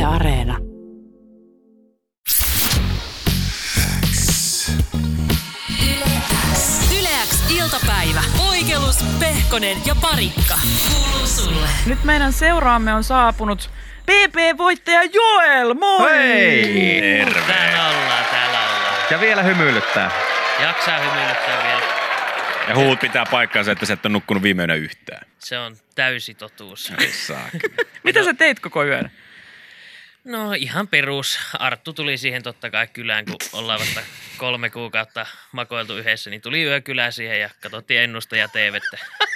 Areena. Yle X iltapäivä. Voikelus, Pehkonen ja Parikka. Kuuluu sulle. Nyt meidän seuraamme on saapunut PP-voittaja Joel. Moi! Hei! Terve! Täällä ollaan. Ja vielä hymyilyttää. Jaksaa hymyilyttää vielä. Ja huut pitää paikkaansa, että sä et ole nukkunut viime yönä yhtään. Se on täysi totuus. Mitä sä teit koko yön? No ihan perus. Arttu tuli siihen totta kai kylään, kun ollaan vasta 3 kuukautta makoiltu yhdessä, niin tuli yökylään siihen ja katsottiin ennusta ja TV:tä.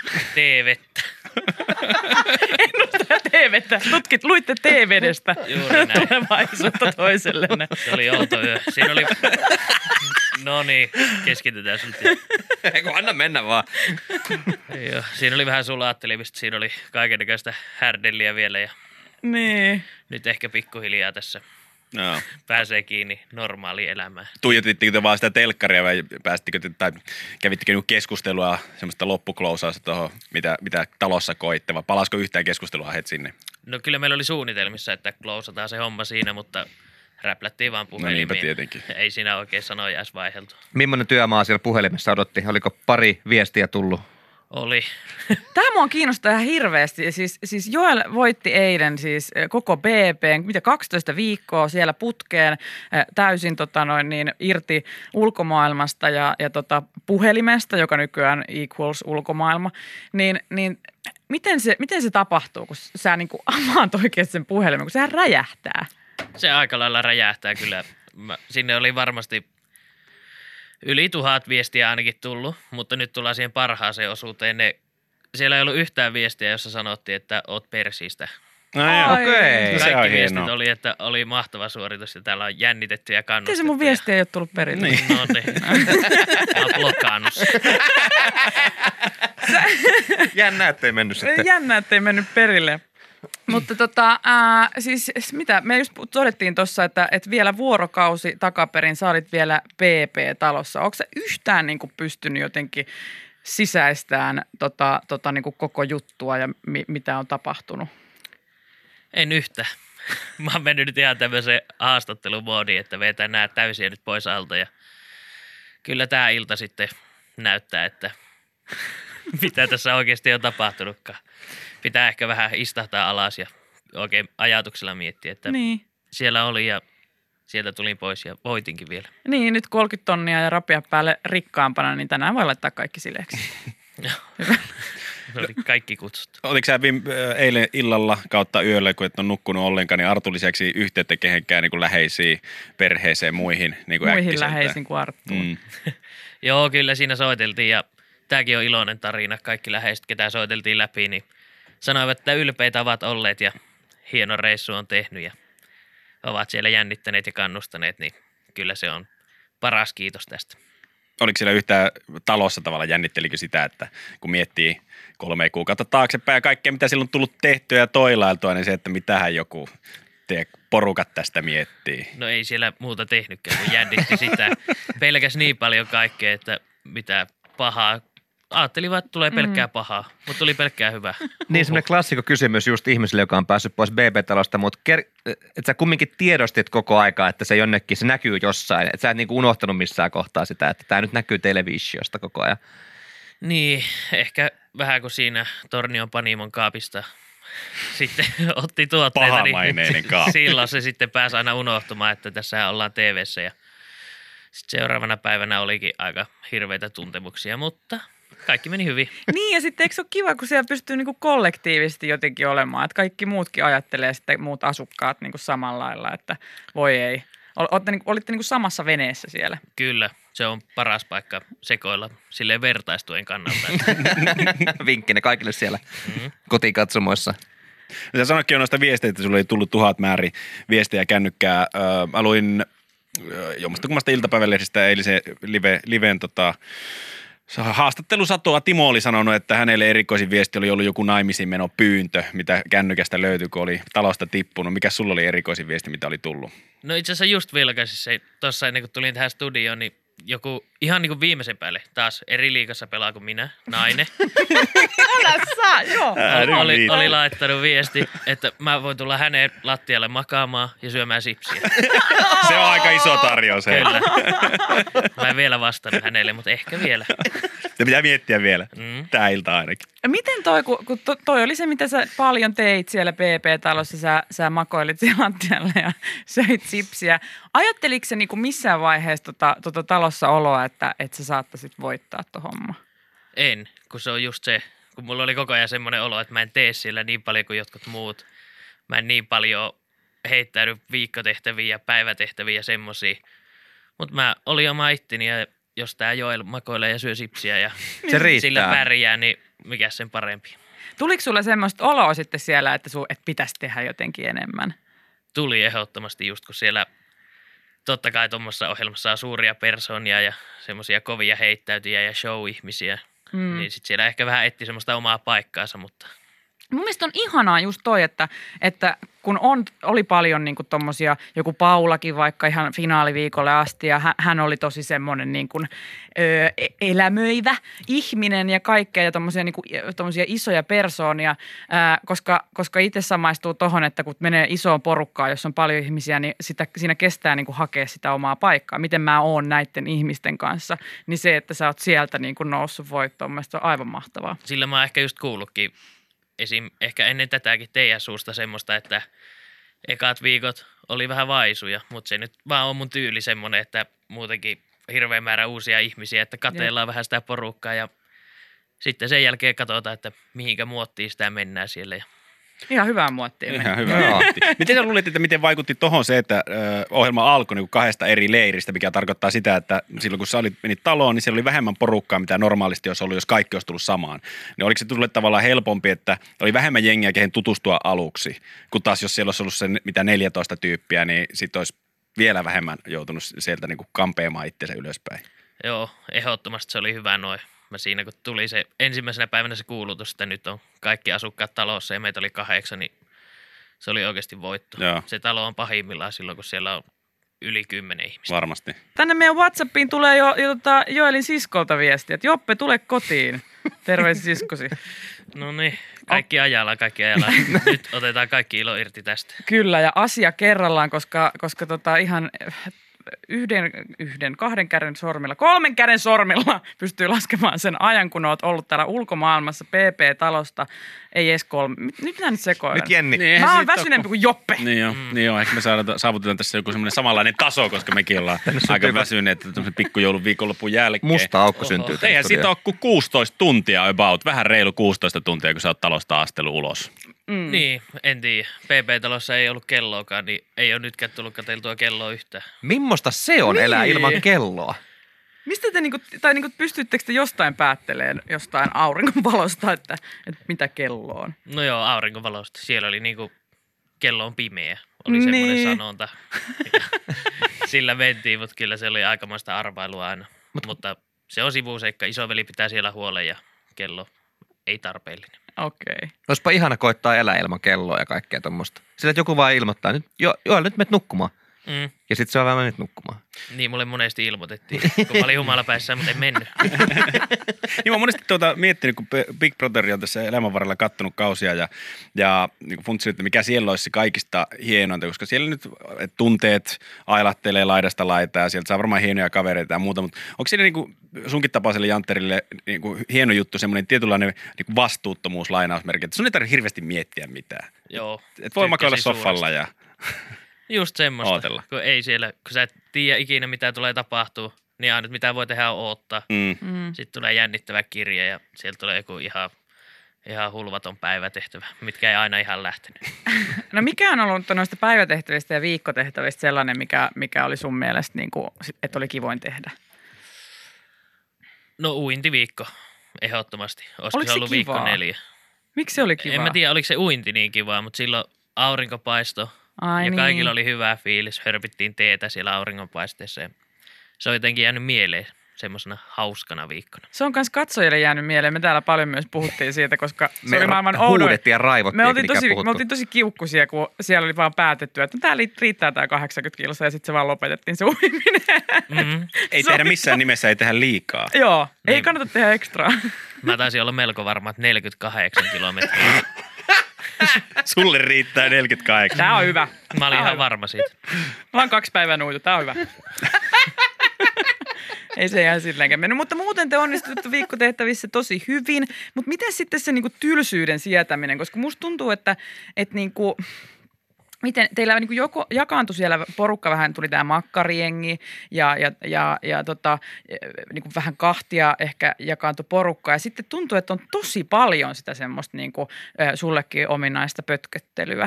Ennusta ja TV:tä. Luitte TV:stä. Juuri näin. Tulevaisuutta toisellenne. Se oli outo yö. Siinä oli... No niin, keskitytään nyt. Eikö anna mennä vaan. Joo, siinä oli vähän sulaattelevista. Siinä oli kaikennäköistä härdelliä vielä ja Niin. nyt ehkä pikkuhiljaa tässä No. pääsee kiinni normaaliin elämään. Tuijotittekö te vaan sitä telkkaria vai kävittekö keskustelua, semmoista loppuklausausta tuohon, mitä talossa koitte, vai palasko yhtään keskustelua heti sinne? No kyllä meillä oli suunnitelmissa, että klousataan se homma siinä, mutta räplättiin vaan puhelimia. No niinpä tietenkin. Ei siinä oikein sanoja edes vaihdeltu. Millainen työmaa siellä puhelimessa odotti? Oliko pari viestiä tullut? Oli. Tämä mua kiinnostaa ihan hirveästi. Siis Joel voitti eilen siis koko BP:n, 12 viikkoa siellä putkeen täysin irti ulkomaailmasta ja puhelimesta, joka nykyään equals ulkomaailma. Niin miten se tapahtuu, kun sä niinku avaat oikeasti sen puhelimen, kun sehän räjähtää? Se aika lailla räjähtää kyllä. Sinne oli varmasti yli 1000 viestiä ainakin tullut, mutta nyt tullaan siihen parhaaseen osuuteen. Siellä ei ollut yhtään viestiä, jossa sanottiin, että oot persistä. No okei. Se on Kaikki viestit hienoa. oli, että oli mahtava suoritus ja täällä on jännitetty ja kannustettu. Miten se mun viesti ei ole tullut perille? Niin. No niin. Mä oon blokkaannut sen. Jännä, ettei mennyt sitten. Jännä, ettei mennyt perille. Mutta siis mitä, me just todettiin tuossa, että vielä vuorokausi takaperin sä olit vielä PP-talossa. Onko sä yhtään niin kuin pystynyt jotenkin sisäistään niin kuin koko juttua ja mitä on tapahtunut? En yhtä. Mä oon mennyt nyt ihan tämmöiseen haastattelumoodiin, että vetään nää täysiä nyt pois alta ja kyllä tää ilta sitten näyttää, että mitä tässä oikeasti on tapahtunutkaan. Pitää ehkä vähän istahtaa alas ja oikein ajatuksella miettiä, että Niin. siellä oli ja sieltä tulin pois ja voitinkin vielä. Niin, nyt 30 tonnia ja rapia päälle rikkaampana, niin tänään voi laittaa kaikki sileeksi. Se oli kaikki kutsuttu. Oliko sä eilen illalla kautta yöllä, kun et ole nukkunut ollenkaan, niin Artun lisäksi yhteyttä kehenkään niin kuin läheisiin, perheeseen, muihin niin kuin Muihin äkkiseltään? läheisiin kuin Arttuun. Mm. Joo, kyllä siinä soiteltiin ja tämäkin on iloinen tarina. Kaikki läheiset, ketä soiteltiin läpi, niin sanoivat, että ylpeitä ovat olleet ja hieno reissu on tehnyt ja ovat siellä jännittäneet ja kannustaneet, niin kyllä se on paras kiitos tästä. Oliko siellä yhtään talossa tavalla, jännittelikö sitä, että kun miettii 3 kuukautta taaksepäin ja kaikkea, mitä silloin on tullut tehtyä ja toilailtua, niin se, että mitähän joku porukat tästä miettii. No ei siellä muuta tehnytkään, kun jännitti sitä. Pelkäs niin paljon kaikkea, että mitä pahaa. Ajattelin, että tulee pelkkää pahaa, mutta tuli pelkkää hyvää. Niin semmoinen klassikko kysymys just ihmiselle, joka on päässyt pois BB-talosta, mutta että sä kumminkin tiedostit koko aikaa, että se jonnekin, se näkyy jossain. Että sä et niinku unohtanut missään kohtaa sitä, että tää nyt näkyy televisiosta koko ajan. Niin, ehkä vähän kuin siinä Tornion Panimon kaapista sitten otti tuotteita. Pahamaineinen kaappi. Silloin se sitten pääsi aina unohtumaan, että tässä ollaan TV:ssä ja sitten seuraavana päivänä olikin aika hirveitä tuntemuksia, mutta kaikki meni hyvin. Niin ja sitten eikö se ole kiva, kun siellä pystyy niinku kollektiivisesti jotenkin olemaan, että kaikki muutkin ajattelee sitten muut asukkaat niinku samalla lailla, että voi ei. Olitte niinku samassa veneessä siellä. Kyllä, se on paras paikka sekoilla silleen vertaistuen kannalta. Vinkkinä kaikille siellä kotikatsomoissa. No, sä sanoitkin jo noista viesteistä, että sulla oli tullut 1000 määrin viestejä kännykkää. Aloin jommastakummasta iltapäivälehdestä eilisen liven haastattelusatoa. Timo oli sanonut, että hänelle erikoisin viesti oli ollut joku naimisiin meno pyyntö, mitä kännykästä löytyi, kun oli talosta tippunut. Mikä sulla oli erikoisin viesti, mitä oli tullut? No itse asiassa just vilkaisin se tuossa ennen kuin tulin tähän studioon, niin joku ihan niin kuin viimeisen päälle taas eri liigassa pelaa kuin minä, nainen. Älä saa, joo. Oli laittanut viesti, että mä voin tulla hänen lattialle makaamaan ja syömään sipsiä. Se on aika iso tarjous. Hei. Kyllä. Mä en vielä vastannut hänelle, mutta ehkä vielä. Se pitää miettiä vielä. Tää ilta ainakin. Miten kun toi oli se, mitä sä paljon teit siellä PP-talossa, sä makoilit siellä lattialle ja söit sipsiä. Ajatteliko se niinku missään vaiheessa talossa oloa, että sä saattaisit voittaa tuon homma? En, kun se on just se, kun mulla oli koko ajan semmoinen olo, että mä en tee siellä niin paljon kuin jotkut muut. Mä en niin paljon heittäydy viikkotehtäviä ja päivätehtäviä ja semmosia. Mutta mä olin oma ittini ja jos tää Joel makoilee ja syö sipsiä ja Se riittää. sillä pärjää, niin mikä sen parempi. Tuliko sulle semmoista oloa sitten siellä, että pitäisi tehdä jotenkin enemmän? Tuli ehdottomasti just, kun siellä totta kai tuommoisessa ohjelmassa on suuria persoonia ja semmoisia kovia heittäytyjiä ja show-ihmisiä. Niin sitten siellä ehkä vähän etti semmoista omaa paikkaansa, mutta Mun mielestä on ihanaa just toi, että kun oli paljon niin kuin tommosia, joku Paulakin vaikka ihan finaaliviikolle asti ja hän oli tosi semmoinen niin kuin, elämöivä ihminen ja kaikkea ja tommosia isoja persoonia, koska itse samaistuu tohon, että kun menee isoon porukkaan, jossa on paljon ihmisiä, niin siinä kestää niin kuin hakea sitä omaa paikkaa. Miten mä oon näiden ihmisten kanssa, niin se, että sä oot sieltä niin kuin noussut voittoon, mun mielestä on aivan mahtavaa. sillä mä oon ehkä just kuullutkin esim. Ehkä ennen tätäkin teidän suusta semmoista, että ekat viikot oli vähän vaisuja, mutta se nyt vaan on mun tyyli semmoinen, että muutenkin hirveä määrä uusia ihmisiä, että kateellaan vähän sitä porukkaa ja sitten sen jälkeen katsotaan, että mihinkä muottiin sitä mennään siellä. Ihan hyvää muottia. Ihan hyvä. Miten sä luulet, että miten vaikutti tohon se, että ohjelma alkoi niin kahdesta eri leiristä, mikä tarkoittaa sitä, että silloin kun sä menit taloon, niin siellä oli vähemmän porukkaa, mitä normaalisti olisi ollut, jos kaikki olisi tullut samaan. Niin oliko se sulle tavallaan helpompi, että oli vähemmän jengiä, kehen tutustua aluksi, kun taas jos siellä olisi ollut se mitä 14 tyyppiä, niin sitten olisi vielä vähemmän joutunut sieltä niin kuin kampeamaan itseensä ylöspäin. Joo, ehdottomasti se oli hyvä noin. Mä siinä kun tuli se ensimmäisenä päivänä se kuulutus, että nyt on kaikki asukkaat talossa ja meitä oli 8, niin se oli oikeasti voitto. Joo. Se talo on pahimmillaan silloin, kun siellä on yli 10 ihmistä. Varmasti. Tänne meidän WhatsAppiin tulee jo Joelin siskolta viesti, että Joppe, tule kotiin. Terveisiä siskosi. No niin, kaikki ajallaan. Nyt otetaan kaikki ilo irti tästä. Kyllä, ja asia kerrallaan, koska ihan kahden käden sormilla, 3 käden sormilla pystyy laskemaan sen ajan, kun olet ollut täällä ulkomaailmassa PP-talosta. Ei edes 3. Nyt minä nyt sekoilen. Nyt Jenni. Niin, Mä oon väsyneempi kuin Joppe. Niin joo, ehkä me saavutetaan tässä joku semmoinen samanlainen taso, koska mekin ollaan aika väsyneet tämmöisen pikkujoulun viikonlopun jälkeen. Musta aukko syntyy. Eihän siitä ole kuin 16 tuntia about, vähän reilu 16 tuntia, kun sä oot talosta astelu ulos. Niin, en tiedä. PP-talossa ei ollut kelloakaan, niin ei ole nytkään tullut katseltua kelloa yhtään. Mimmosta se on elää ilman kelloa? Mistä te pystyttekö te jostain päättelemään jostain auringonvalosta, että mitä kello on? No joo, aurinkovalosta. Siellä oli niinku, kello on pimeä. Oli semmoinen sanonta. Sillä mentiin, mutta kyllä se oli aikamoista arvailua aina. Mutta se on sivuseikka. Isoveli pitää siellä huolen ja kello ei tarpeellinen. Okei. Olisipa ihana koittaa elää ilman kelloa ja kaikkea tuommoista. Sillä että joku vaan ilmoittaa, nyt, nyt menet nukkumaan. Ja sitten se on vaan nyt nukkumaan. Niin, mulle monesti ilmoitettiin, kun mä olin humalapäissä, mutta en mennyt. Niin mä oon monesti miettinyt, kun Big Brother on tässä elämän varrella kattonut kausia ja niin funtsinut, että mikä siellä olisi kaikista hienointa, koska siellä nyt tunteet ailahtelee laidasta laitaa ja sieltä saa varmaan hienoja kavereita ja muuta, mutta onko siellä niin kuin sunkin tapaiselle Jantterille niin kuin hieno juttu, semmoinen tietynlainen niin kuin vastuuttomuus lainausmerkki, että sun ei tarvitse hirveästi miettiä mitään. Joo. Et voi makoilla soffalla ja just semmoista, ootella. Kun ei siellä, kun sä et tiedä ikinä mitä tulee tapahtuu, niin ainut mitä voi tehdä on odottaa. Sitten tulee jännittävä kirja ja sieltä tulee joku ihan hulvaton päivätehtävä, mitkä ei aina ihan lähtenyt. No mikä on ollut noista päivätehtävistä ja viikkotehtävistä sellainen, mikä oli sun mielestä, niin kuin, että oli kivoin tehdä? No uintiviikko, ehdottomasti. Olisiko Oliko se se ollut kivaa? viikko 4? Miksi se oli kivaa? En mä tiedä, oliko se uinti niin kivaa, mutta silloin aurinko paistoi Ai ja niin. kaikilla oli hyvä fiilis. Hörpittiin teetä siellä auringonpaisteessa ja se on jotenkin jäänyt mieleen semmoisena hauskana viikkona. Se on myös katsojille jäänyt mieleen. Me täällä paljon myös puhuttiin siitä, koska se oli maailman huudettiin ja raivottiin, me oltiin tosi kiukkuisia, kun siellä oli vaan päätetty, että tää riittää tää 80 kilsaa ja sitten se vaan lopetettiin se uiminen. Ei tehdä missään nimessä, ei tehdä liikaa. Joo, ei Niin. kannata tehdä ekstraa. Mä taisin olla melko varma, että 48 kilometriä. Sulle riittää 48. Tää on hyvä. Mä olin ihan varma siitä. Mä oon 2 päivää nuitu, tää on hyvä. Ei se ihan silleenkään mennyt, mutta muuten te onnistutte viikkotehtävissä tosi hyvin. Mutta miten sitten se niinku tylsyyden sietäminen, koska musta tuntuu, että niinku, miten teillä niinku joko jakaantui siellä porukka vähän, tuli tämä makkariengi ja niinku vähän kahtia ehkä jakaantui porukka. Ja sitten tuntuu, että on tosi paljon sitä semmoista niinku, sullekin ominaista pötköttelyä.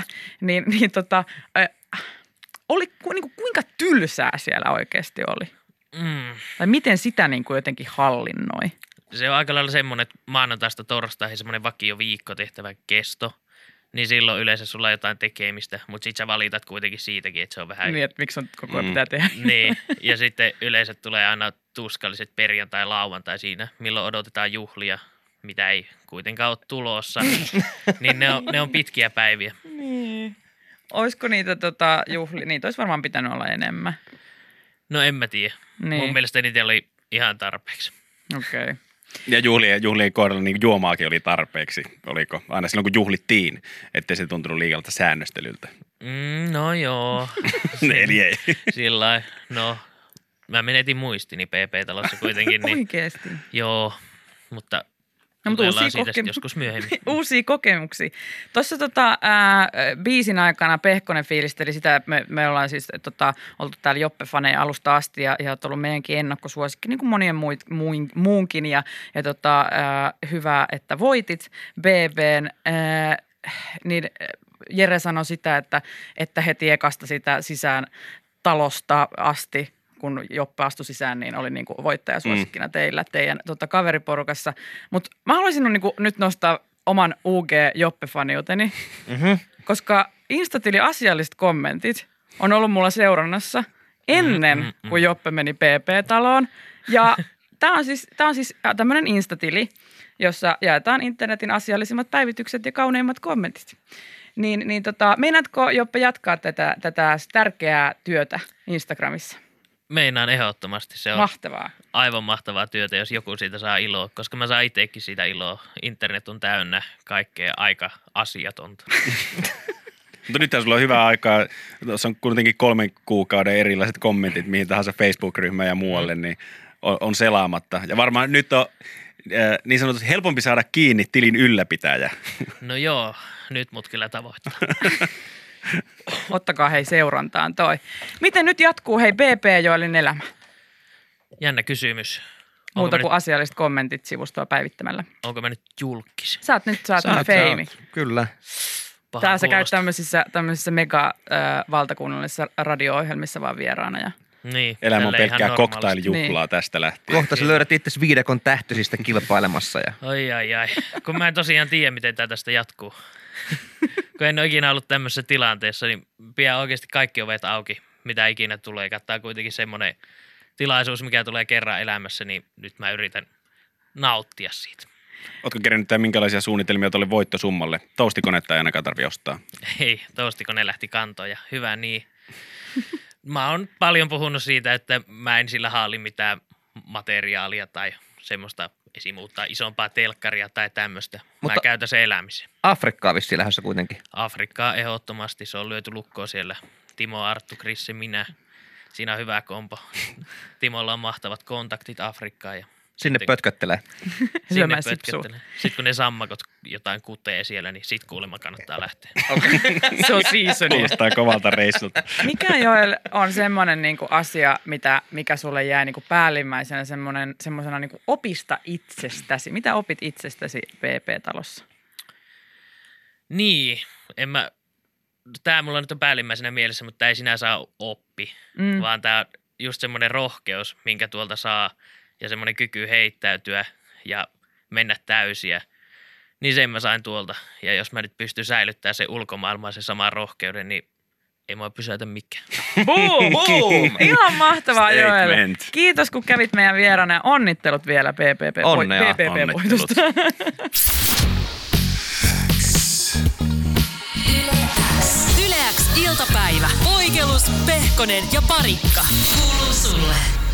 Niinku, kuinka tylsää siellä oikeasti oli? Tai miten sitä niin kuin jotenkin hallinnoi? Se on aika lailla semmoinen, että maanantaista torstaihin semmoinen vakio viikkotehtävän kesto. Niin silloin yleensä sulla on jotain tekemistä, mutta sit sä valitat kuitenkin siitäkin, että se on vähän... Niin, että miksi on koko ajan pitää tehdä. Niin, ja sitten yleensä tulee aina tuskalliset perjantai-lauantai siinä, milloin odotetaan juhlia, mitä ei kuitenkaan ole tulossa. Niin ne on pitkiä päiviä. Niin. Olisiko niitä juhlia? Niitä olisi varmaan pitänyt olla enemmän. No en mä tiedä. Niin. Mun mielestä niitä oli ihan tarpeeksi. Okei. Okay. Ja juhlien kohdalla niin juomaakin oli tarpeeksi, oliko? Aina silloin kun juhlittiin, ettei se tuntunut liikalta säännöstelyltä. No joo. Eli ei. Sillain, no mä menetin muistini PP-talossa kuitenkin. Niin, Oikeesti? joo, mutta No, jutellaan siitä sitten joskus myöhemmin. Uusia kokemuksia. Tuossa biisin aikana Pehkonen fiilisteli sitä, että me ollaan siis oltu täällä Joppe-faneja alusta asti ja olet ollut meidänkin ennakkosuosikki, niin kuin monien muunkin. Ja hyvä, että voitit BBn. Niin Jere sanoi sitä, että heti ekasta sitä sisään talosta asti, kun Joppe astui sisään, niin oli niinku voittajasuosikkina teillä, teidän kaveriporukassa. Mutta mä haluaisin niinku nyt nostaa oman UG-Joppe-faniuteni, koska Instatili asialliset kommentit on ollut mulla seurannassa ennen kuin Joppe meni PP-taloon. Ja tämä on siis tämmöinen Instatili, jossa jaetaan internetin asiallisimmat päivitykset ja kauneimmat kommentit. Meinaatko Joppe jatkaa tätä tärkeää työtä Instagramissa? Meinaan ehdottomasti. Se on Mahtavaa. aivan mahtavaa työtä, jos joku siitä saa iloa, koska mä saan itsekin siitä iloa. Internet on täynnä kaikkea aika asiatonta. Mutta nyt sulla on hyvä aikaa. Tuossa on kuitenkin 3 kuukauden erilaiset kommentit mihin tahansa Facebook-ryhmään ja muualle, niin on selaamatta. Ja varmaan nyt on niin sanotusti helpompi saada kiinni tilin ylläpitäjä. No joo, nyt mut kyllä tavoittaa. Ottakaa hei seurantaan toi. Miten nyt jatkuu hei BP-Joelin elämä? Jännä kysymys. Muuta kuin asialliset kommentit sivustoa päivittämällä. Onko mä nyt julkis? Saat feimi. Kyllä. Paha Tää sä käyt kuulostaa. tämmöisissä mega-valtakunnallisissa radio-ohjelmissa vaan vieraana. Ja... Niin, Elämä on tälleen ihan pelkkää normaalisti. cocktailjuhlaa Niin. tästä lähtien. Kohta sä löydät itse viidakon tähtöisistä kilpailemassa. Ja... Ai. Kun mä en tosiaan tiedä, miten tää tästä jatkuu. Kun en ole ikinä ollut tämmöisessä tilanteessa, niin pian oikeasti kaikki ovet auki, mitä ikinä tulee. Kattaa kuitenkin semmoinen tilaisuus, mikä tulee kerran elämässä, niin nyt mä yritän nauttia siitä. Ootko kerännyt minkälaisia suunnitelmia tuolle voittosummalle? Toastikonetta ei ainakaan tarvitse ostaa. Ei, toastiko ne lähti kantoja. Hyvä niin. Mä oon paljon puhunut siitä, että mä en sillä haali mitään materiaalia tai semmoista esimuuttaa isompaa telkkaria tai tämmöistä. Mä käytän sen elämiseen. Afrikkaa vissiin lähdössä kuitenkin. Afrikkaa ehdottomasti. Se on lyöty lukkoon siellä. Timo, Arttu, Krissi, minä. Siinä on hyvä kompo. Timolla on mahtavat kontaktit Afrikkaan. Ja Sinne pötköttelee. Syömään sipsua. Sitten kun ne sammakot jotain kutee siellä, niin sit kuulemma kannattaa lähteä. Se on seasoni. Kuulostaa kovalta reissulta. Mikä Joel on semmoinen niinku asia, mikä sulle jää niinku päällimmäisenä semmoisena niinku opista itsestäsi? Mitä opit itsestäsi PP-talossa? Niin, tää mulla nyt on päällimmäisenä mielessä, mutta tää ei sinänsä ole oppi, vaan tää on just semmoinen rohkeus, minkä tuolta saa ja semmoinen kyky heittäytyä ja mennä täysiä. Niin sen mä sain tuolta. Ja jos mä nyt pystyn säilyttämään sen ulkomaailmaan sen saman rohkeuden, niin Ei mua pysäytä mikään. Boom! Boom! Ihan mahtavaa, Joel. Statement. Kiitos, kun kävit meidän vieraana ja onnittelut vielä PPP-voitosta. Yle X iltapäivä. Voikelus, Pehkonen ja Parikka. Kuuluu sulle.